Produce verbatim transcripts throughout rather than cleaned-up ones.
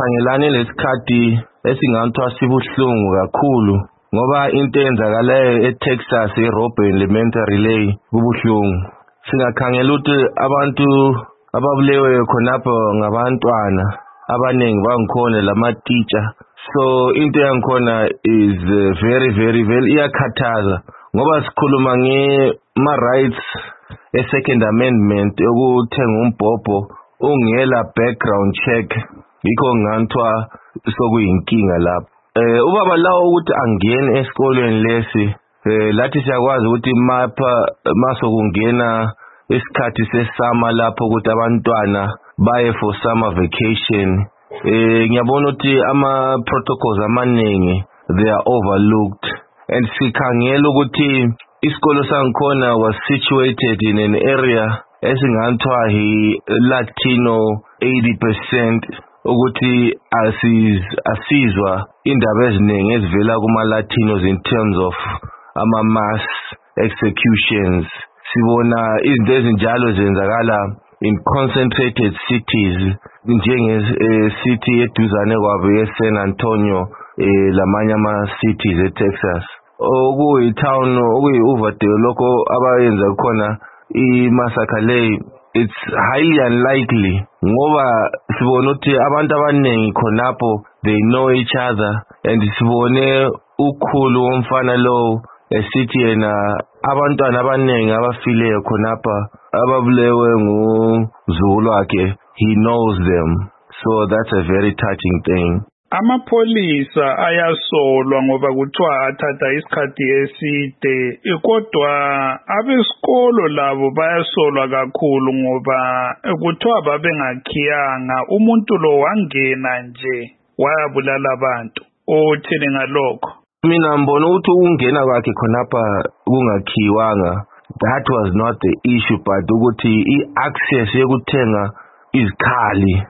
sikhangelane lesikhathi esingathwa sibuhlungu kakhulu ngoba into eyenzakalayo eTexas eRobben Elementary Lay kubuhlungu. Singakhangela ukuthi abantu ababulewe khonapho ngabantwana abanengi bangikhona lama teacher. So into yangikhona is uh, very very very iyakhathaza ngoba sikhuluma ngema rights e second amendment ukuthenga umbhobho ungela background check. Yikho nganthwa sokuyinkinga lapho. Eh ubaba lawo ukuthi angene esikolweni lesi eh lathi siyakwazi ukuthi mapha masokungena isikhathi sesama lapho ukuthi abantwana baye for summer vacation. Eh ngiyabona ukuthi ama protocols amaningi they are overlooked, and sikhangela ukuthi isikolo sangikhona was situated in an area esingathwa hi Latino eighty percent ukuthi asiz asizwa indaba eziningi ezivela kuma Latinos in terms of ama mass executions. Sibona izinto ezinjalo zenzakala in concentrated cities njenge city eduzane kwabo eSan Antonio eh lamanye ama cities eTexas. Okuyi town okuyi overdose lokho abayenza khona I massacre lay, it's highly unlikely ngoba sibona ukuthi abantu abanengi khonapho they know each other, and sibone ukhulu womfana lo esithi yena abantwana abanengi abafileyo khonapha ababulewe nguzulu wakhe, he knows them. So that's a very touching thing. Amapholisa ayasolwa ngoba kuthiwa athatha isikhathi eside, kodwa abesikolo labo bayasolwa kakhulu ngoba kuthiwa babengakhiyanga, umuntu lo wangena nje wayabulala abantu. Uthini ngalokho? Mina mbona ukuthi ungena kwakhe khonapha kungakhiwanga, that was not the issue, but ukuthi i-access yokuthenga izikhali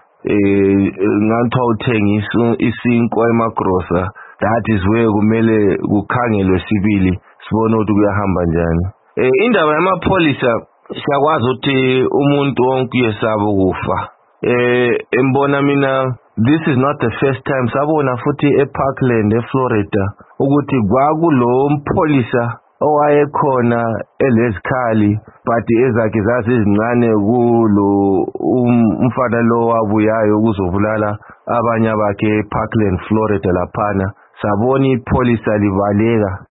eh nganthiwa uthengisa isinkwa emagrosa, that is where kumele kukhangelwe sibili sibone ukuthi kuyahamba njani. Eh indaba yamapholisa siyakwazi ukuthi umuntu wonke uyesaba ukufa. Eh embona mina this is not the first time sabona futhi eParkland eFlorida ukuthi kwakulo mpholisa owayekhona elezikhali but ezakhe zazizincane kulo umfana lo wabuyayo ukuzobulala abanye bakhe eParkland Florida laphana sabona ipolisa livaleka.